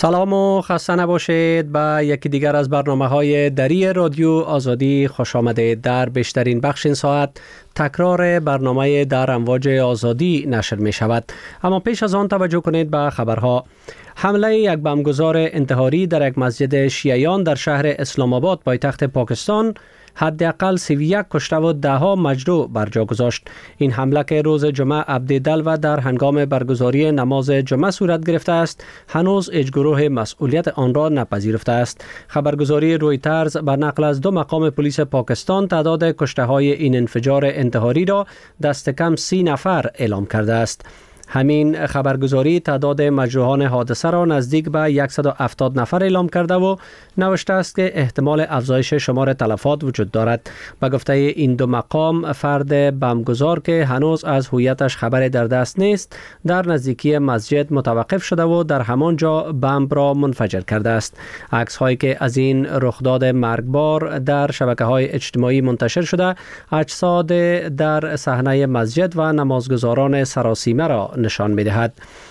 سلام و خسته نباشید به یکی دیگر از برنامه‌های دری رادیو آزادی خوش آمدید. در بیشترین بخش این ساعت تکرار برنامه در امواج آزادی نشر می شود. اما پیش از آن توجه کنید به خبرها. حمله یک بمبگذار انتحاری در یک مسجد شیعیان در شهر اسلام آباد پایتخت پاکستان حداقل 31 کشته و 10 مجروح بر جا گذاشت. این حمله که روز جمعه عبدالدل و در هنگام برگزاری نماز جمعه صورت گرفته است، هنوز هیچ گروه مسئولیت آن را نپذیرفته است. خبرگزاری رویترز بر نقل از 2 مقام پلیس پاکستان تعداد کشته های این انفجار انتحاری را دست کم 30 نفر اعلام کرده است. همین خبرگزاری تعداد مجروحان حادثه را نزدیک به 170 نفر اعلام کرده و نوشته است که احتمال افزایش شمار تلفات وجود دارد. به گفته این 2 مقام، فرد بمبگذار که هنوز از هویتش خبری در دست نیست، در نزدیکی مسجد متوقف شده و در همان جا بمب را منفجر کرده است. عکس هایی که از این رخداد مرگبار در شبکه‌های اجتماعی منتشر شده، اجساد در صحنه مسجد و نمازگزاران سراسیمه را نشان می‌دهد.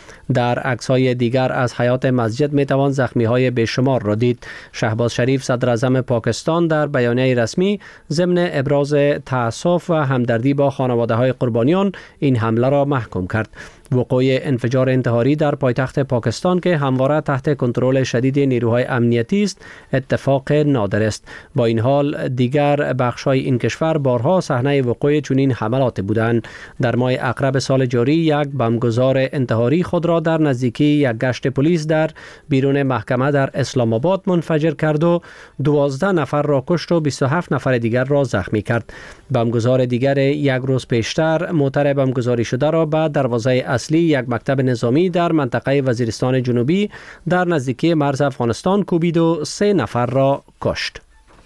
در عکس‌های دیگر از حیات مسجد می‌توان زخمی‌های بیشمار را دید. شهباز شریف صدر اعظم پاکستان در بیانیه رسمی ضمن ابراز تأسف و همدردی با خانواده‌های قربانیان این حمله را محکوم کرد. وقوع انفجار انتحاری در پایتخت پاکستان که همواره تحت کنترل شدید نیروهای امنیتی است، اتفاق نادر است. با این حال دیگر بخش‌های این کشور بارها صحنه وقوع چنین حملات بودند. در ماه اقرب سال جاری یک بمبگذار انتحاری خود را در نزدیکی یک گشت پلیس در بیرون محکمه در اسلام آباد منفجر کرد و 12 نفر را کشت و 27 نفر دیگر را زخمی کرد. بمبگذار دیگر یک روز پیشتر موتر بمبگذاری شده را به دروازه اصلی یک مکتب نظامی در منطقه وزیرستان جنوبی در نزدیکی مرز افغانستان کوبید و 3 نفر را کشت.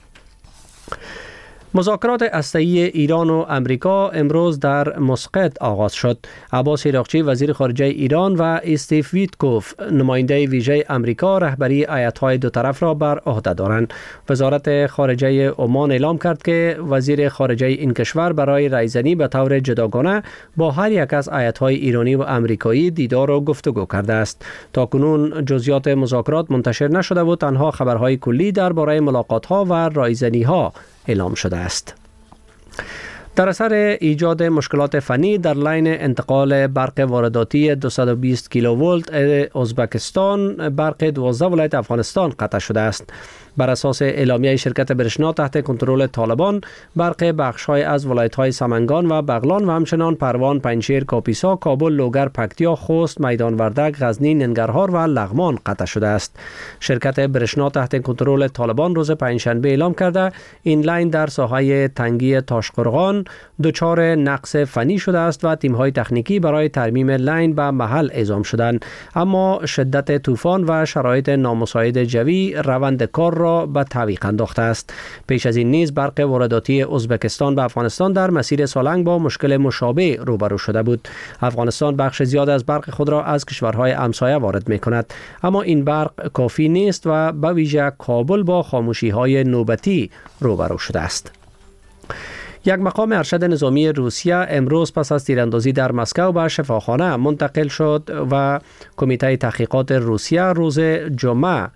مذاکرات هسته‌ای ایران و امریکا امروز در مسقط آغاز شد. عباس عراقچی وزیر خارجه ایران و استیو ویتکوف نماینده ویژه امریکا رهبری هیئت‌های دو طرف را بر عهده دارند. وزارت خارجه عمان اعلام کرد که وزیر خارجه این کشور برای رایزنی به طور جداگانه با هر یک از هیئت‌های ایرانی و امریکایی دیدار و گفتگو کرده است. تاکنون جزئیات مذاکرات منتشر نشده و تنها خبرهای کلی درباره ملاقات‌ها و رایزنی‌ها اعلام شده است. در اثر ایجاد مشکلات فنی در لین انتقال برق وارداتی 220 کیلوولت ازبکستان، برق 12 ولایت افغانستان قطع شده است. بر اساس اعلامیه شرکت برشنا تحت کنترل طالبان، برق بخش‌های از ولایت‌های سمنگان و بغلان و همچنان پروان، پنجشیر، کاپیسا، کابل، لوگر، پکتیا، خوست، میدان وردک، غزنی، ننگرهار و لغمان قطع شده است. شرکت برشنا تحت کنترل طالبان روز پنجشنبه اعلام کرده این لین در ساحه تنگی تاشقرغان دچار نقص فنی شده است و تیم‌های تکنیکی برای ترمیم لین به محل اعزام شدند، اما شدت طوفان و شرایط نامساعد جوی روند کار را به تعویق انداخته است. پیش از این نیز برق وارداتی ازبکستان به افغانستان در مسیر سالنگ با مشکل مشابه روبرو شده بود. افغانستان بخش زیاد از برق خود را از کشورهای همسایه وارد می‌کند، اما این برق کافی نیست و به ویژه کابل با خاموشی‌های نوبتی روبرو شده است. یک مقام ارشد نظامی روسیه امروز پس از تیراندازی در مسکو به شفاخانه منتقل شد و کمیته تحقیقات روسیه روز جمعه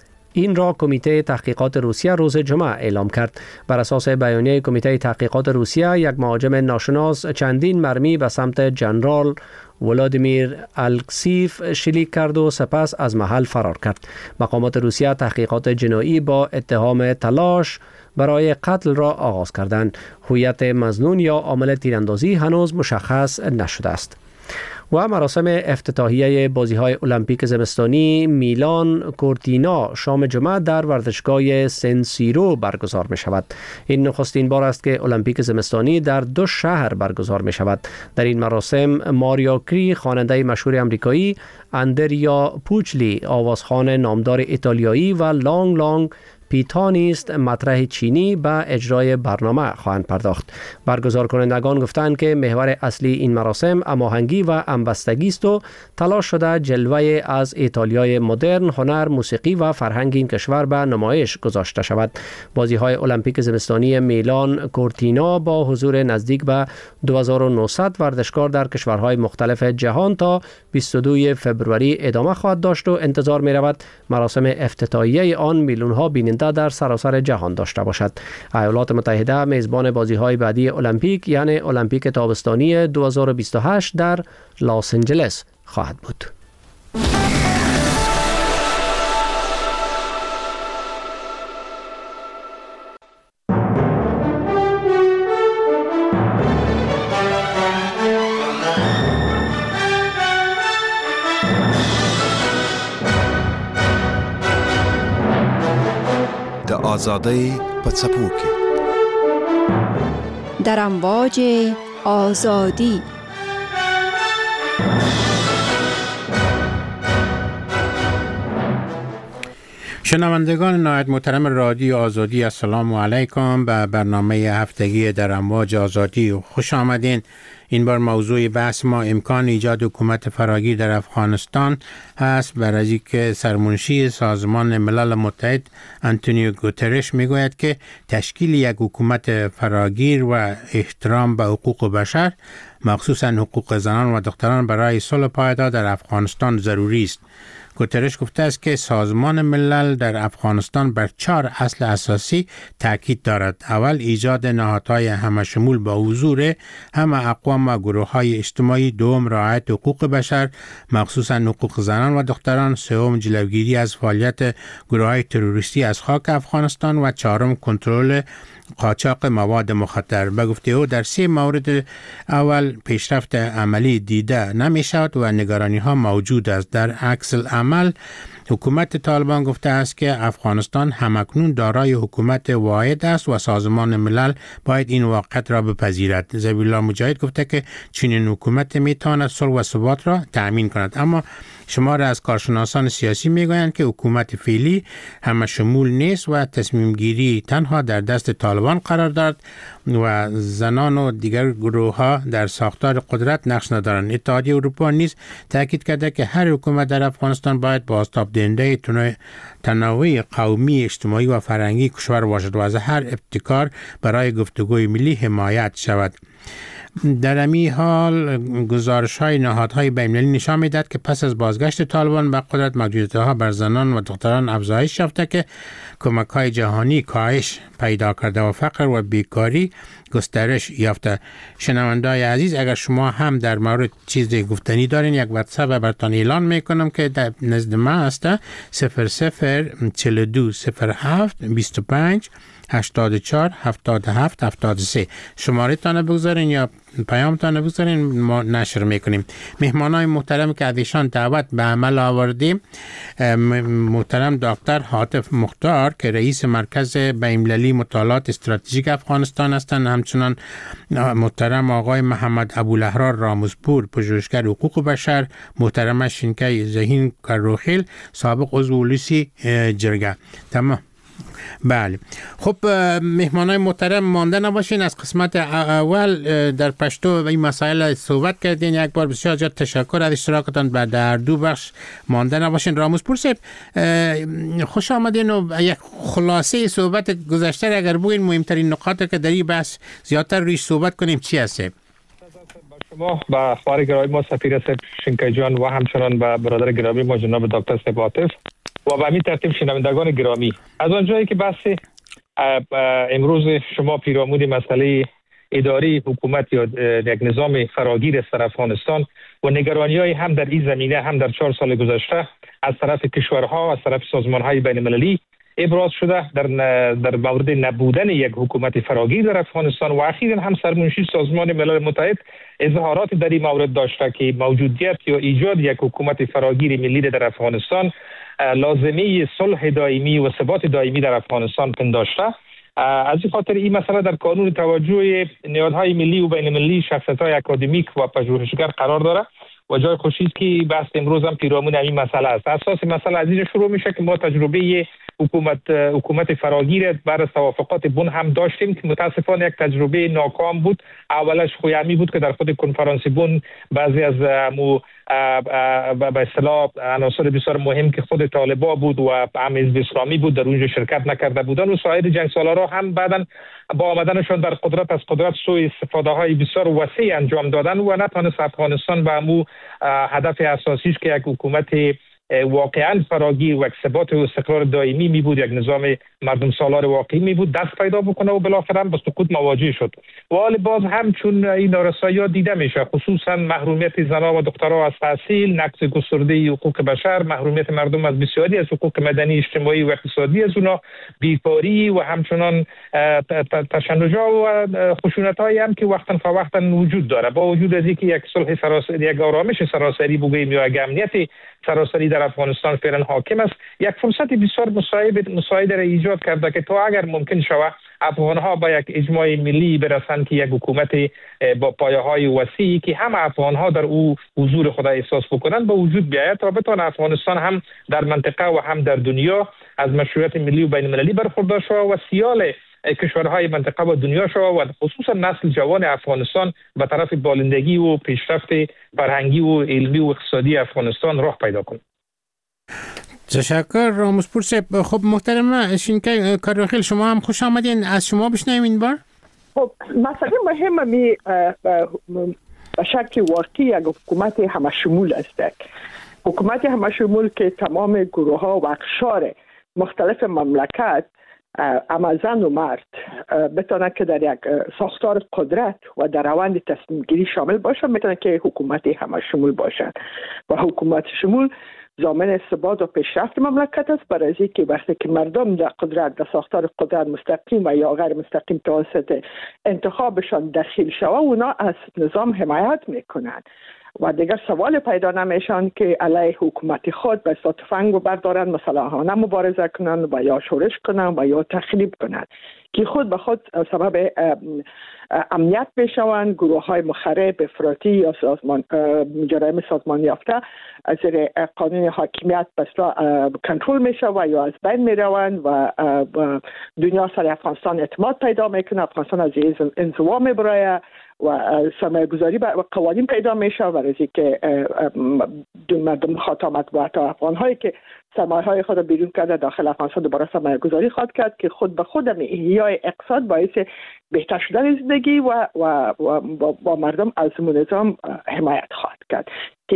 روز جمعه اعلام کرد. بر اساس بیانیه کمیته تحقیقات روسیه، یک مهاجم ناشناس چندین مرمی به سمت جنرال ولادیمیر الکسیف شلیک کرد و سپس از محل فرار کرد. مقامات روسیه تحقیقات جنایی با اتهام تلاش برای قتل را آغاز کردند. هویت مظنون یا عامل تیراندازی هنوز مشخص نشده است. و مراسم افتتاحیه بازی‌های المپیک زمستانی میلان کورتینا شام جمعه در ورزشگاه سن سیرو برگزار می شود. این نخستین بار است که المپیک زمستانی در 2 شهر برگزار می شود. در این مراسم ماریو کری خواننده مشهور امریکایی، اندریا پوچلی آوازخوان نامدار ایتالیایی و لانگ لانگ پیتا نیست مطرح چینی به اجرای برنامه خواهند پرداخت. برگزار کنندگان گفتند که محور اصلی این مراسم هماهنگی و همبستگی است و تلاش شده جلوه از ایتالیای مدرن، هنر، موسیقی و فرهنگ این کشور به نمایش گذاشته شود. بازی‌های المپیک زمستانی میلان کورتینا با حضور نزدیک به 2900 ورزشکار در کشورهای مختلف جهان تا 22 فبروری ادامه خواهد داشت و انتظار می رود مراسم افتتاحیه آن میلیون‌ها بیننده در سراسر جهان داشته باشد. ایالات متحده میزبان بازی‌های بعدی المپیک یعنی المپیک تابستانی 2028 در لس آنجلس خواهد بود. آزادی پڅپوکي در امواج آزادی. شنوندگان نهایت محترم رادیو آزادی، السلام علیکم. به برنامه هفتگی در امواج آزادی خوش آمدین. این بار موضوع بحث ما امکان ایجاد حکومت فراگیر در افغانستان هست. برای که سرمنشی سازمان ملل متحد آنتونیو گوترش میگوید که تشکیل یک حکومت فراگیر و احترام به حقوق بشر، مخصوصا حقوق زنان و دختران، برای صلح پایدار در افغانستان ضروری است. گوترش گفته است که سازمان ملل در افغانستان بر 4 اصل اساسی تاکید دارد. اول، ایجاد نهادهای همشمول با حضور همه اقوام و گروه‌های اجتماعی. دوم، رعایت حقوق بشر مخصوصا حقوق زنان و دختران. سوم، جلوگیری از فعالیت گروه‌های تروریستی از خاک افغانستان. و چهارم، کنترل قاچاق مواد مخدر. به گفته او در 3 مورد اول پیشرفت عملی دیده نمی شود و نگرانی ها موجود است. در عکس العمل حکومت طالبان گفته است که افغانستان همکنون دارای حکومت واحد است و سازمان ملل باید این واقعیت را بپذیرد. ذبیح الله مجاهد گفته که چنین حکومت می تواند صلح و ثبات را تأمین کند، اما شمار از کارشناسان سیاسی میگویند که حکومت فعلی همه شمول نیست و تصمیم گیری تنها در دست طالبان قرار دارد و زنان و دیگر گروه ها در ساختار قدرت نقش ندارند. اتحادیه اروپا نیز تاکید کرده که هر حکومت در افغانستان باید بازتاب دهنده تنوع قومی، اجتماعی و فرهنگی کشور باشد و از هر ابتکار برای گفتگوی ملی حمایت شود. در امی حال گزارش های نهادهای بین‌المللی نشان می‌دهد که پس از بازگشت طالبان به قدرت محدودیت‌ها بر زنان و دختران افزایش یافته که کمک‌های جهانی کاهش پیدا کرده و فقر و بیکاری گسترش یافته. شنونده‌های عزیز، اگر شما هم در مورد چیزی گفتنی دارین، یک واتساپ براتون اعلان میکنم که در نزد ما است 0042 07 25 84 77 73. شماره تانه بگذارین یا پیام تانه بگذارین، ما نشر میکنیم. مهمانای محترم که ازشان دعوت به عمل آوردیم، محترم دکتر حاطف مختار که رئیس مرکز بین‌المللی مطالعات استراتژیک افغانستان هستند، همچنان محترم آقای محمد ابوالاحرار رامزپور، پژوهشگر حقوق بشر، محترم شینکای ذهین کروخیل، سابق عضو اولوسی جرگه. تمام. بله، خب مهمانای محترم مانده نباشین. از قسمت اول در پشتو این مسائل صحبت کردین. یک بار بسیار زیاد تشکر از اشتراکتان در 2 بخش. مانده نباشین. رامزپور صاحب خوش آمدین و یک خلاصه صحبت گذشته اگر بگین، مهمترین نکات که در این بحث زیادتر رویش صحبت کنیم چی هست؟ شما با خواهر گرامی ما سفیر صاحب شینکای جان و همچنان با برادر گرامی ما جناب دکتر صاحب عاطف و به همین ترتیب شنوندگان گرامی، از آنجایی که بحث امروز شما پیرامون مسئله اداری حکومت یا یک نظام فراگیر است در افغانستان و نگرانی‌های هم در این زمینه هم در 4 سال گذشته از طرف کشورها و از طرف سازمان‌های بین‌المللی ابراز شده در مورد نبودن یک حکومت فراگیر در افغانستان و اخیراً هم سرمنشی سازمان ملل متحد اظهارات در این مورد داشته که موجودیت یا ایجاد یک حکومت فراگیر ملی در افغانستان لازمه صلح دائمی و ثبات دائمی در افغانستان پنداشته. از این خاطر این مسئله در کانون توجه نهادهای ملی و بین‌المللی، شخصیت‌های اکادمیک و پژوهشگر قرار داره و جای خوشی است که بحث امروز هم پیرامون همین مسئله است. اساس مسئله از اینجا شروع میشه که ما تجربه حکومت فراگیر بعد از توافقات بن هم داشتیم که متاسفانه یک تجربه ناکام بود. اولش خویمی بود که در خود کنفرانس بن بعضی از به اصطلاح عناصر بسیار مهم که خود طالبا بود و حزب اسلامی بود در اونجا شرکت نکرده بودن و سایر جنگ سالارا هم بعداً با آمدنشان در قدرت از قدرت سوء استفاده های بسیار وسیع انجام دادن و نتونست افغانستان به امو هدف اساسیش که یک حکومت واقعا فراگیر و ثبات و استقرار دائمی می بود، یک نظام مردم سالار واقعی می بود، دست پیدا بکنه و بالاخره با سقوط مواجه شد. و حال باز هم چون این نارسایی‌ها دیده میشه، خصوصا محرومیت زنان و دخترها از تحصیل، نقض گسترده حقوق بشر، محرومیت مردم از بسیاری از حقوق مدنی، اجتماعی و اقتصادی از اونا، بیکاری و همچنان تشنج‌ها و خشونت‌هایی هم که وقتا فوقتا وجود داره. با وجود از اینکه یک صلح سراسری، یک آرامش سراسری بگوییم یا یک امنیت سراسری در افغانستان فعلا حاکم است، یک فرصت بسیار مساعد را ایجاد کرده که تا اگر ممکن شود افغان‌ها با یک اجماع ملی برسند که یک حکومت با پایه‌های وسیعی که هم افغان‌ها در او حضور خود احساس بکنند به وجود بیاید تا بتوان افغانستان هم در منطقه و هم در دنیا از مشروعیت ملی و بین‌المللی برخوردار شود و سیال کشورهای منطقه و دنیا شود و خصوصا نسل جوان افغانستان به طرف بالندگی و پیشرفت فرهنگی و علمی و اقتصادی افغانستان راه پیدا کنه. تشکر راموزپور صاحب. خب محترم شینکای کاریاخیل، شما هم خوش آمدین. از شما بشنویم این بار. خب مسئله مهم می به شکل واقعی یک حکومت همشمول است. حکومت همشمول که تمام گروه ها و اقشار مختلف مملکت اما زن و مرد بتونه که در یک ساختار قدرت و در روند تصمیم گیری شامل باشند، میتونه که حکومت همشمول باشند و حکومت شمول ضامن ثبات و پیشرفت مملکت است، برای اینکه وقتی که مردم در قدرت در ساختار قدرت مستقیم و یا غیر مستقیم توسط انتخابشان دخیل شود، اونا از نظام حمایت میکنند و دیگر سوال پیدا نمیشن که علیه حکومت خود به تفنگ بردارن، مسلحانه مبارزه کنن و یا شورش کنن و یا تخریب کنن که خود به خود سبب امنیت بشوند. گروه های مخرب افراطی یا جرایم سازمان یافته از زیر قانون حاکمیت بسلا کنترل میشه و یا از بین میروند و دنیا سر افغانستان اعتماد پیدا میکنه، افغانستان از انزوا میبره و سرمایه گذاری و قوانین پیدا میشه و از اینکه مردم خاطر مطبوعات افغان هایی که سرمایه های خود بیرون کرده داخل افغانستان دوباره سرمایه گذاری خواهد کرد که خود به خود احیای اقتصاد باعث بهتر شدن زندگی و با مردم از نظام حمایت خواهد کرد که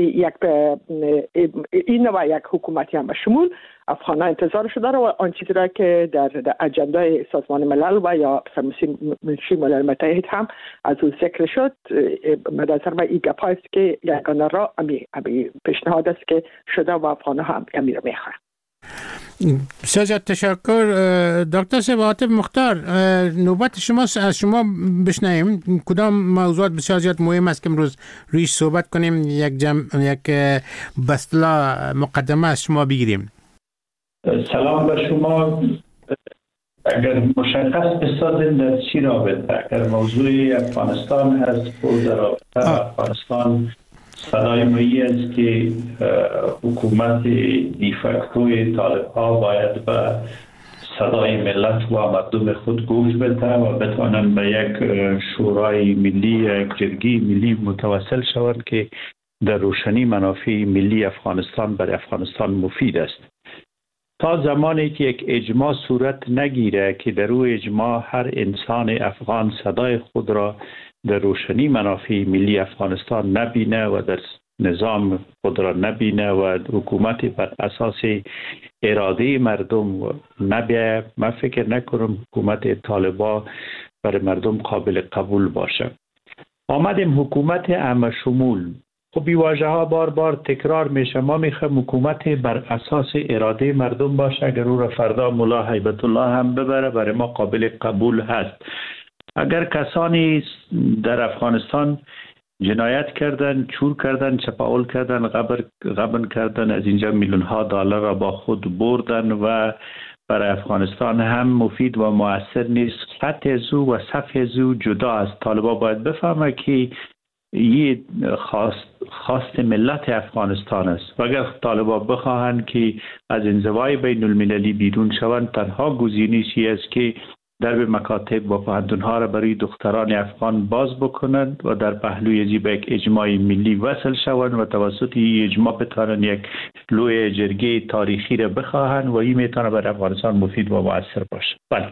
این نوع یک حکومتی هم به شمول افغان‌ها انتظارش داره و آن چیزی را که در اجندای سازمان ملل و یا منشی ملل متحد هم از او ذکر شد، به نظر من این گپ است که یگانه راه امی پیشنهاد است که شده و افغان‌ها هم امی را میخواهند. بسیار تشکر. دکتر صاحب عاطف مختار، نوبت شماست، از شما بشنویم کدام موضوعات بسیار زیاد مهم است که امروز رویش صحبت کنیم. یک بسلا مقدمه از شما بگیریم. سلام به شما. اگر مشخص بسازیم در چی رابطه، اگر موضوع افغانستان هست و در رابطه افغانستان صدای مایی است که حکومت دیفکتوی طالب ها باید به صدای ملت و مردم خود گوش بده و بتوانند به یک شورای ملی، یک جرگه ملی متوسل شوند که در روشنی منافع ملی افغانستان برای افغانستان مفید است. تا زمانی که یک اجماع صورت نگیره که در او اجماع هر انسان افغان صدای خود را در روشنی منافع ملی افغانستان نبینه و در نظام خود را نبینه و حکومت بر اساس اراده مردم نبیه، من فکر نکنم حکومت طالبا برای مردم قابل قبول باشه. آمدیم حکومت عامه شمول. خب این واژه ها بار بار تکرار میشه. ما میخوایم حکومت بر اساس اراده مردم باشه. اگر او را فردا ملا هیبت الله هم ببره برای ما قابل قبول هست. اگر کسانی در افغانستان جنایت کردن، چور کردن، چپاول کردن، غبن کردن، از اینجا میلیون ها دلار را با خود بردن و برای افغانستان هم مفید و مؤثر نیست، خط از او و صف از او جدا است. طالبا باید بفهمه که یه خواست ملت افغانستان است و اگر طالبان بخواهند که از انزوای بین المللی بیرون شوند، تنها گزینه‌ای است که در مکاتب و پوهنتون‌ها را برای دختران افغان باز بکنند و در پهلوی ازی به یک اجماع ملی وصل شوند و توسط این اجماع بتوانند یک لوی جرگه تاریخی را بخواهند و این میتونه برای افغانستان مفید و مؤثر باشه. بله.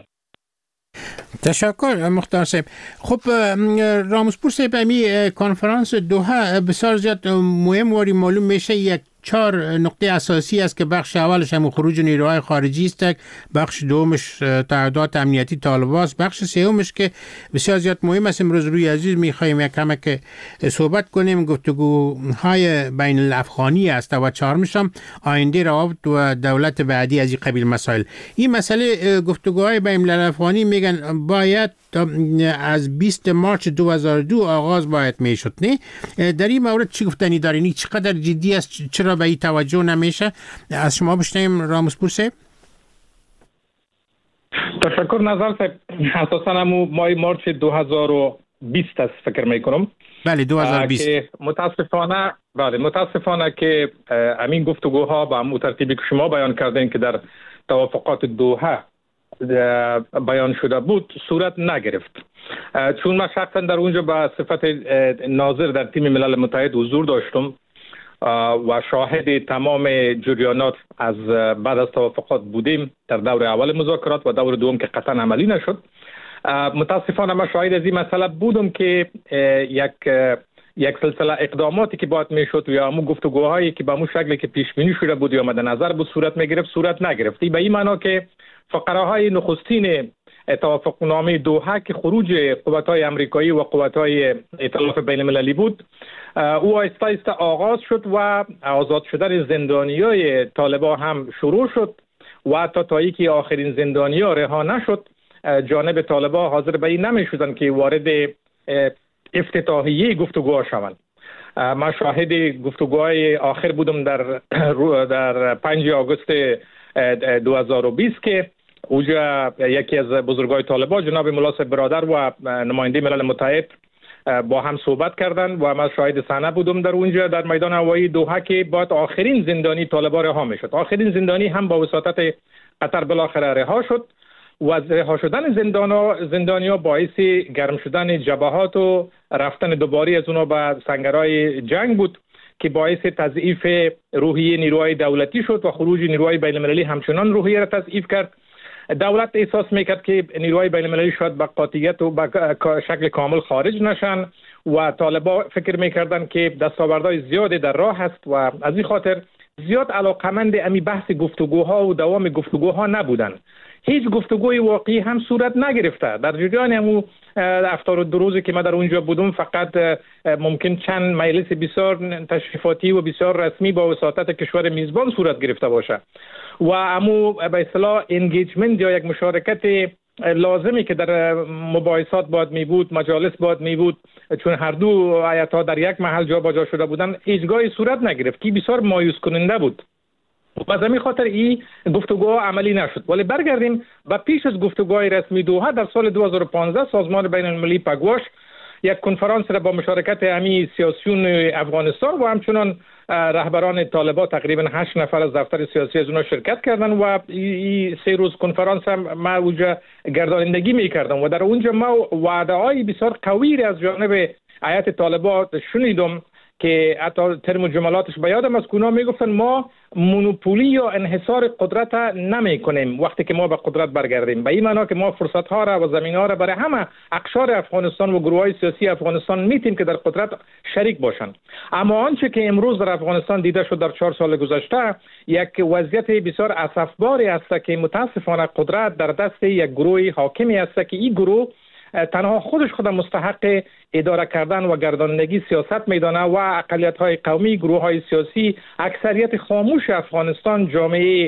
تشکر مختار صاحب. خب راموسپور صاحب، امی کنفرانس دوحه بسیار زیاد مهم و معلوم میشه. یک 4 نقطه اساسی است که بخش اولش هم خروج نیروهای خارجی است، بخش دومش تعهدات امنیتی طالبان است، بخش سومش که بسیار زیاد مهم است امروز روی عزیز می‌خوایم یک کم که صحبت کنیم، گفتگوهای بین الافغانی است و چهارمش هم آینده روابط و دولت بعدی از این قبیل مسائل. این مسئله گفتگوهای بین الافغانی میگن باید از 20 مارچ 2002 آغاز باید میشد، نه؟ در این مورد چی گفتنی دارین؟ چقدر جدی است؟ چرا به این توجه نمیشه؟ از شما بشنویم راموسپور صاحب. تشکر نظر صاحب. اساساً همون ماه مارچ 2020 است فکر میکنم. بله 2020. که متاسفانه که همین گفتگوها با همون ترتیبی که شما بیان کردین که در توافقات دوحه بیان شده بود صورت نگرفت، چون من شخصا در اونجا به صفت ناظر در تیم ملل متحد حضور داشتم و شاهد تمام جریانات از بعد از توافقات بودیم در دور اول مذاکرات و دور دوم که قطعا عملی نشد. متاسفانه من شاهد از این مسئله بودم که یک سلسله اقداماتی که باید میشد یا همون گفتگوهایی که به همون شکلی که پیش بینی شده بود یا مد نظر بود صورت میگرفت صورت نگرفت. به این معنا که فقراهای نخستین توافقنامه دوحه که خروج قوت‌های آمریکایی و قوت‌های ائتلاف بین‌المللی بود، او آهسته آهسته آغاز شد و آزاد شدن زندانیای طالبان هم شروع شد و تا اینکه آخرین زندانیا رها نشد، جانب طالبان حاضر به این نمی‌شدند که وارد افتتاحیه گفتگوها شوند. من شاهد گفتگوهای آخر بودم در 5 آگوست 2020 که اوجا یکی از بزرگای طالبان جناب ملا صاحب برادر و نماینده ملل متحد با هم صحبت کردند و من شاهد صحنه بودم در اونجا در میدان هوایی دوحه که باید آخرین زندانی طالبان رها میشد. آخرین زندانی هم با وساطت قطر بالاخره رها شد و رها شدن زندانیا باعث گرم شدن جبهات و رفتن دوباره از اونا به سنگرهای جنگ بود که باعث تضعیف روحیه نیروهای دولتی شد و خروج نیروهای بین‌المللی همچنان روحیه را تضعیف کرد. دولت احساس میکرد که نیروهای بین‌المللی شاید به قاطعیت و به شکل کامل خارج نشن و طالبان فکر میکردن که دستاوردهای زیادی در راه است و از این خاطر زیاد علاقمند امی بحث گفتگوها و دوام گفتگوها نبودن. هیچ گفتگوی واقعی هم صورت نگرفته. در جریان همون 72 روزی که ما در اونجا بودم فقط ممکن چند مجلس بسیار تشریفاتی و بسیار رسمی با وساطت کشور میزبان صورت گرفته باشه و همون به اصطلاح انگیجمنت یا یک مشارکت لازمی که در مباحثات باید می بود، مجالس باید می بود، چون هر دو ایت‌ها در یک محل جا با جا شده بودن، هیچگاهی صورت نگرفت که بسیار مایوس کننده بود. و از همین خاطر این گفتگوها عملی نشد. ولی برگردیم و پیش از گفتگوهای رسمی دوحه در سال 2015 سازمان بین المللی پگواش یک کنفرانس را با مشارکت همین سیاسیون افغانستان و همچنان رهبران طالبان تقریبا 8 نفر از دفتر سیاسی از اونها شرکت کردن و این 3 روز کنفرانس هم ما اونجا گردانندگی میکردم و در اونجا ما وعده‌های بسیار قوی از جانب هیئت طالبان شنیدم که حتی ترم و جملاتش به یادم از اونا میگفتن ما مونوپولی یا انحصار قدرت نمی کنیم وقتی که ما به قدرت برگردیم، به این معنا که ما فرصت ها را و زمین ها را برای همه اقشار افغانستان و گروه های سیاسی افغانستان میتیم که در قدرت شریک باشند. اما آنچه که امروز در افغانستان دیده شد در 4 سال گذشته یک وضعیت بسیار اسفباری است که متاسفانه قدرت در دست یک گروه حاکمی است که این گروه تنها خودش مستحق اداره کردن و گردانندگی سیاست میدانه و اقلیت‌های قومی، گروه‌های سیاسی، اکثریت خاموش افغانستان، جامعه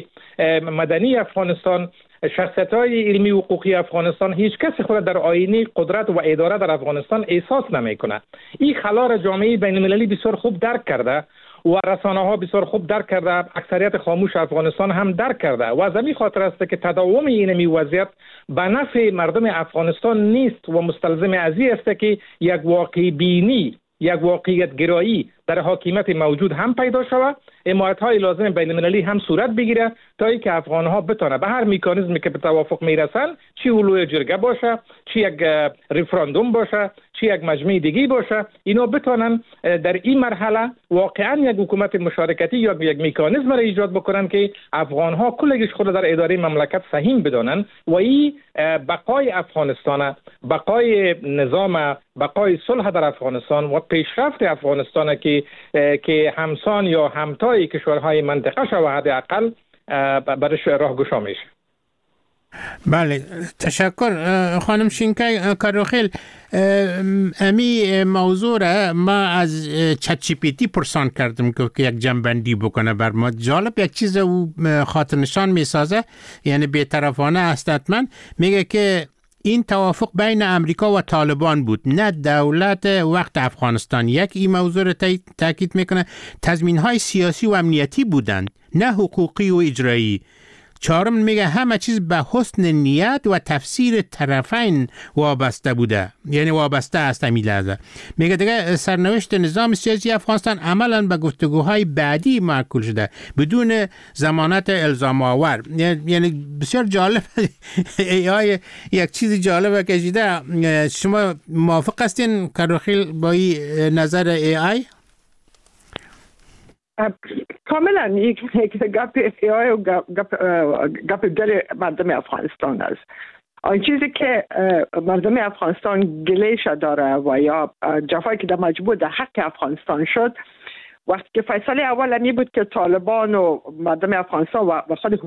مدنی افغانستان، شخصیت‌های علمی و حقوقی افغانستان، هیچ کسی خود در آینه قدرت و اداره در افغانستان احساس نمی‌کنه. این خلا را جامعه بین‌المللی بسیار خوب درک کرده و رسانه‌ها بسیار خوب درک کرده، اکثریت خاموش افغانستان هم درک کرده و از همین خاطر است که تداوم این وضعیت به نفع مردم افغانستان نیست و مستلزم از این است که یک واقع بینی، یک واقعیت گرایی در حاکمیت موجود هم پیدا شود، حمایت‌های لازم بین‌المللی هم صورت بگیره تا اینکه افغان‌ها بتونه به هر مکانیزمی که به توافق میرسن، چی اولوی جرگه باشه، چی یک رفراندوم باشه، چی یک مجمع دیگه باشه، اینا بتونن در این مرحله واقعا یک حکومت مشارکتی یا یک مکانیزم را ایجاد بکنن که افغان‌ها کلش خود در اداره مملکت سهیم بدانن و این بقای افغانستان، بقای نظام، بقای صلح در افغانستان و پیشرفت افغانستان که همسان یا همتای کشورهای منطقه شو حداقل برش راهگشا میشه. بله، تشکر خانم شینکای کاروخیل. امی موضوع را ما از چت جی پی تی پرسان کردم که یک جنبندی بکنه بر ما. جالب یک چیز او خاطر نشان میسازه، یعنی بی‌طرفانه است حتما. میگه که این توافق بین امریکا و طالبان بود، نه دولت وقت افغانستان. این موضوع را تاکید میکنه. تضمین‌های سیاسی و امنیتی بودند، نه حقوقی و اجرایی. چهارم میگه همه چیز به حسن نیت و تفسیر طرفین وابسته بوده، یعنی وابسته است امی لحظه. میگه دیگه سرنوشت نظام سیاسی افغانستان عملا به گفتگوهای بعدی معقول شده بدون ضمانت الزام آور. یعنی بسیار جالب. ای یک چیز جالبه کشیده. شما موافق هستین کاروخیل با این نظر ای؟ کاملا یک گپ ای و گپ دل مردم افغانستان است. آن چیزی که مردم افغانستان گلیش داره و یا جفایی که در مجبور در حق افغانستان شد، وقتی که فیصله اول می بود که طالبان و مردم افغانستان و خود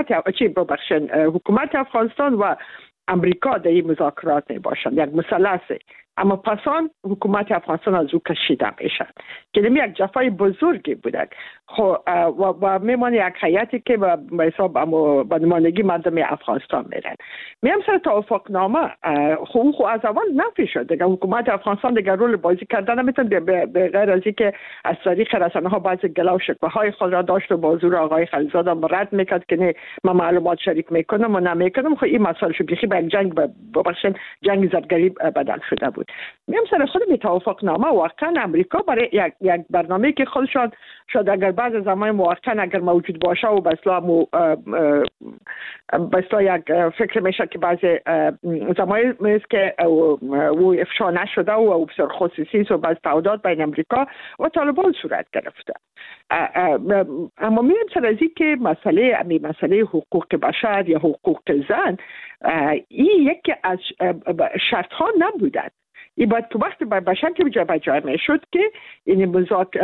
حکومت افغانستان و امریکا در این مذاکرات می باشند، یک مثلثه. اما پسان حکومت افغانستان از او کشیده میشن که نمی یک جفای بزرگی بوده و میمانه یک حیاتی که به حساب با نمایندگی مردم افغانستان میرن. میم سر توافق نامه خو از اول نفی شد دیگه. حکومت افغانستان دیگه رول بازی کردن نمیتونه به غیر از اینکه از طریق رسانه ها بعضی گله و شکوه های خود را داشت و با حضور آقای خلیزاده رد میکرد که نه من معلومات شریک میکنم و نمیکنم. خب این مسائل شو بیخی به جنگ زدگری بدل شده بود. میم سر خود می توافق نامه واقعا امریکا برای یک برنامه که خودشان شاید اگر بعض زمان واقعا اگر موجود باشه و بسلا یک فکر میشه که بعض زمانی میست که او افشا نشده و بسیار خصوصی و بعض تعهدات بین امریکا و طالبان صورت گرفته. اما میریم سر از این که مسئله حقوق بشر یا حقوق زن این یکی از شرط ها نبودند. این باید که وقتی بشر که جای می شد که این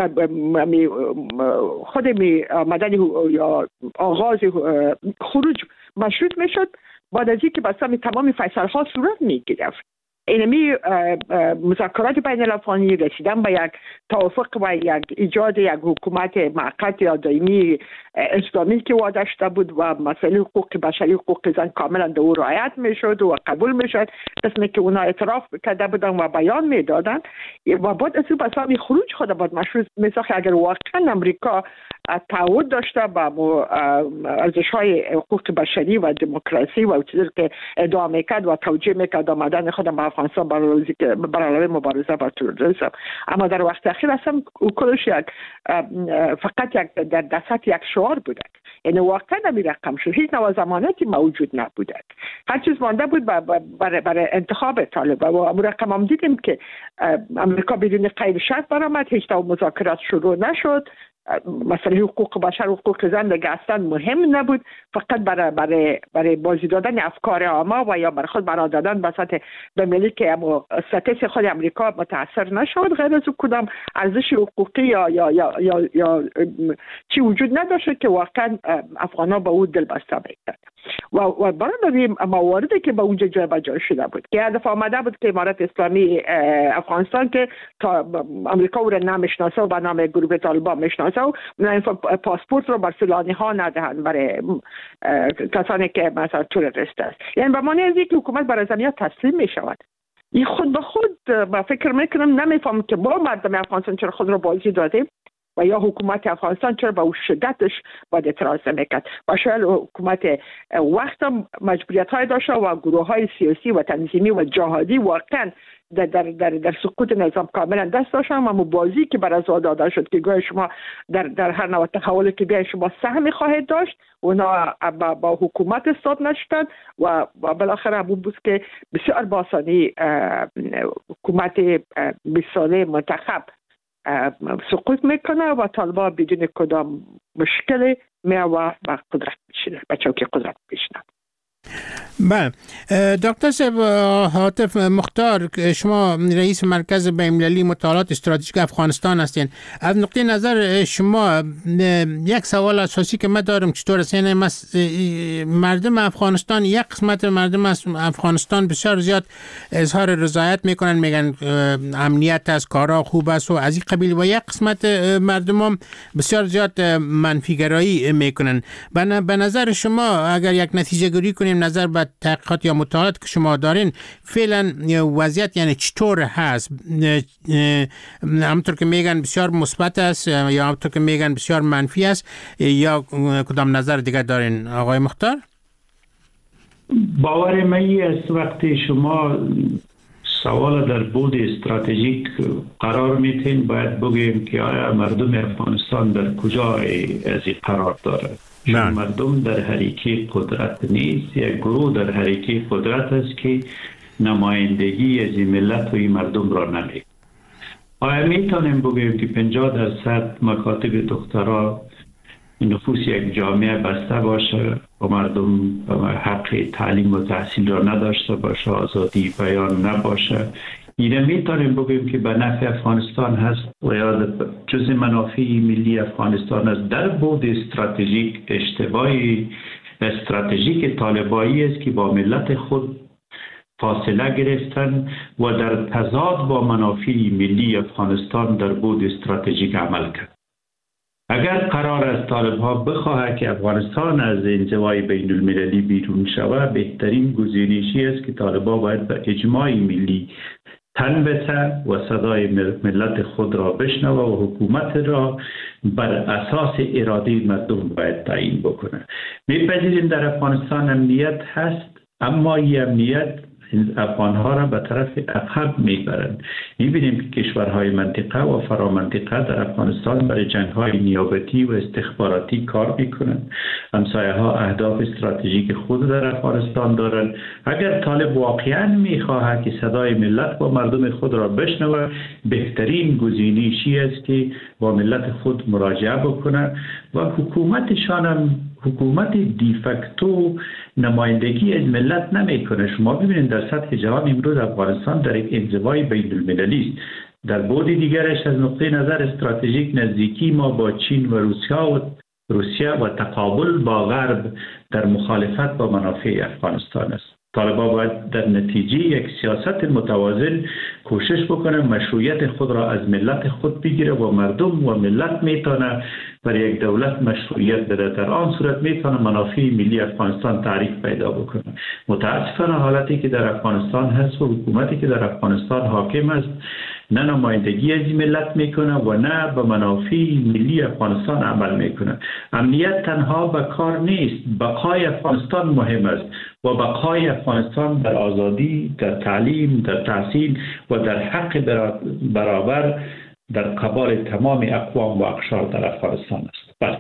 خود مدن یا آغاز خروج مشروط می شد بعد از اینکه بسا تمام فیصله ها صورت می گرفت. اینمی مذاکرات بین الافغانی رسیدن به یک توافق و یک ایجاد یک حکومت موقت یا دائمی اسلامی که وعده شده بود و مسئله حقوق بشری حقوق زن کاملا در او رعایت میشد و قبول میشد، قسمی که اونا اعتراف کرده بودن و بیان میدادن و بعد از این بسا خروج خود بعد مشروط میساخت اگر واقعا امریکا تعهد داشته با ارزش‌های حقوق بشری و دموکراسی و چیزی که ادعا میکرد و توجیه میکرد آمدن خودم به افغانستان برای مبارزه با تروریسم. اما در وقت اخیر اصلا کلش فقط در دست یک شعار بوده. یعنی واقعا نمی رقم شد. هیچ نوع ضمانتی موجود نبوده. هر چیز مانده بود برای انتخاب طالبان و امور رقم هم دیدیم که امریکا بدون قید شرط برآمد، هیچ نوع مذاکرات شروع نشد. مسئله حقوق بشر و حقوق زن دیگه اصلا مهم نبود، فقط برای بازی دادن افکار عامه و یا برای خود بنا دادن به سطح بین‌المللی که استاتس خود امریکا متاثر نشود. غیر از کدام ارزش حقوقی یا چی وجود نداشت که واقعا افغان‌ها به او دل بسته می‌کرد و برای مواردی که به اونجا جای شده بود که هدف آمده بود که امارت اسلامی افغانستان که تا امریکا او را نمیشناسه و به نام گروه طالبان میشناسه و پاسپورت رو بر فلانی ها ندهند برای کسانی که مثلا تروریست است. یعنی به معنی از اینکه حکومت برای زمین تسلیم می شود. این خود به خود با فکر میکنم نمیفهم که با مردم افغانستان چرا خود رو بازی دادیم و یا حکومت افغانستان چرا به اون شدتش باید اعتراض نمیکرد و شاید حکومت وقت مجبوریت های داشته و گروه های سیاسی و تنظیمی و جهادی واقعا در سقوط نظام کاملا دست داشتن و مبارزی که برای آزاد داده شد که گویا شما در هر نوع تحولی که بیاین شما سهمی خواهید داشت اونا با حکومت استاد نشدن و بالاخره همون بود که بسیار باسانی حکومت 20 ساله منتخب سقوط میکنه و طالبان بدون کدام مشکلی میوه و قدرت میشینه به چوکی قدرت میشینه. بله دکتر صاحب حاطف مختار، شما رئیس مرکز بین‌المللی مطالعات استراتژیک افغانستان هستین. از نقطه نظر شما یک سوال اساسی که من دارم چطور است، یعنی مردم افغانستان، یک قسمت مردم افغانستان بسیار زیاد اظهار رضایت میکنن، میگن امنیت از کارا خوب است و از این قبیل، و یک قسمت مردم هم بسیار زیاد منفیگرایی میکنن. به نظر شما اگر یک نتیجه گیری کنیم نظر به تحقیقات یا مطالعات که شما دارین، فعلا وضعیت یعنی چطور هست؟ همونطور که میگن بسیار مثبت است یا همونطور که میگن بسیار منفی است، یا کدام نظر دیگر دارین آقای مختار؟ باور من است وقتی شما سوال در بود استراتژیک قرار میتین باید بگیم که آیا مردم افغانستان در کجا از این قرار دارد. مردم در حریکی قدرت نیست، یک گروه در حریکی قدرت است که نمایندگی از این ملت و این مردم را نمی. آیا میتونیم بگیم که 50% مکاتب دکترا نفوس یک جامعه بسته باشه و مردم حق تعلیم و تحصیل را نداشته باشه، آزادی بیان نباشه؟ اینه میتونیم بگیم که به نفع افغانستان هست و یا جز منافع ملی افغانستان است. در بود استراتژیک اشتباهی استراتژیک طالبایی است که با ملت خود فاصله گرفتن و در تضاد با منافع ملی افغانستان در بود استراتژیک عمل کرد. اگر قرار است طالب ها بخواهد که افغانستان از انزوای بین المللی بیرون شود، بهترین گزینشی است که طالب ها باید به اجماع ملی تن بته و صدای ملت خود را بشنوه و حکومت را بر اساس اراده مردم باید تعیین بکنه. میپذیریم در افغانستان امنیت هست، اما این امنیت افغانها را به طرف عقب میبرند. میبینیم که کشورهای منطقه و فرامنطقه در افغانستان برای جنگهای نیابتی و استخباراتی کار میکنند. همسایه ها اهداف استراتژیک خود در افغانستان دارند. اگر طالب واقعا میخواهد که صدای ملت و مردم خود را بشنوه، بهترین گزینشی است که با ملت خود مراجعه بکنه و حکومتشان هم حکومت دیفکتو نمایندگی از ملت نمیکنه. شما ببینید در سطح جهان امروز افغانستان در یک انزوای بین المللی است. در بعد دیگرش از نقطه نظر استراتژیک نزدیکی ما با چین و روسیه و تقابل با غرب در مخالفت با منافع افغانستان است. طالبان باید در نتیجه یک سیاست متوازن کوشش بکنه مشروعیت خود را از ملت خود بگیره و مردم و ملت میتونه برای یک دولت مشروعیت بده. در آن صورت میتونه منافع ملی افغانستان تعریف پیدا بکنه. متاسفانه حالتی که در افغانستان هست و حکومتی که در افغانستان حاکم است نه نمایندگی از ملت میکنه و نه به منافع ملی افغانستان عمل میکنه. امنیت تنها به کار نیست، بقای افغانستان مهم است و بقای افغانستان در آزادی، در تعلیم، در تحصیل و در حق برابر در قبال تمام اقوام و اقشار در افغانستان است. بله.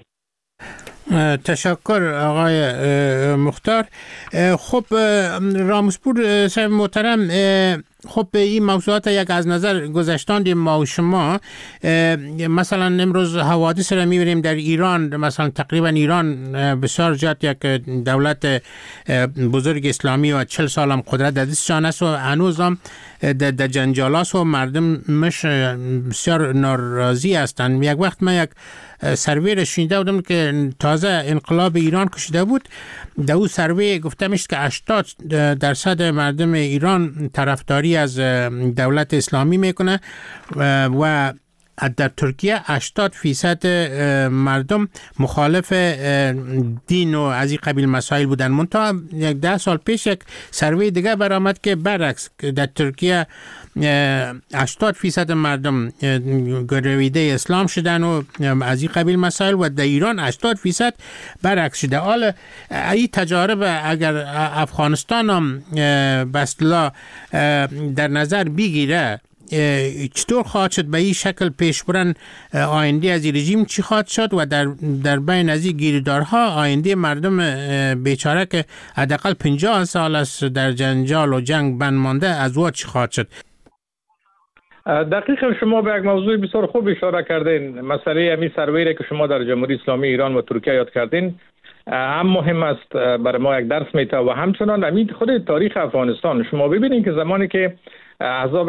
تشکر آقای مختار. خب رامسپور صاحب محترم، خب این موضوعات یک از نظر گذشتاندیم ما و شما. مثلا امروز حوادث را میبینیم در ایران، مثلا تقریبا ایران بسیار جات یک دولت بزرگ اسلامی و 40 سال هم قدرت در دستشان است و هنوز هم در جنجالاست و مردم مش بسیار ناراضی هستند. یک وقت من یک سروی را شنیده بودم که تازه انقلاب ایران کشیده بود. در اون سروی گفته میشه که 80% مردم ایران طرفداری از دولت اسلامی میکنه و در ترکیه 80% مردم مخالف دین و از این قبیل مسائل بودن. منتها 10 سال پیش یک سروی دیگه برآمد که برعکس در ترکیه 80% مردم گرویده اسلام شدن و از این قبیل مسائل، و در ایران 80% برعکس شده. حالا این تجارب اگر افغانستان هم بسلا در نظر بگیره، چطور خواهد شد به این شکل پیش برن آینده از این رژیم چی خواهد شد و در بین از این گیردارها آینده مردم بیچاره که حداقل 50 سال است در جنجال و جنگ بند مانده از او چی خواهد شد؟ دقیقا شما به یک موضوع بسیار خوب اشاره کردین. مسئله همین سروی که شما در جمهوری اسلامی ایران و ترکیه یاد کردین هم مهم است، برای ما یک درس میته و همچنان همین خود تاریخ افغانستان. شما ببینید که زمانی که احزاب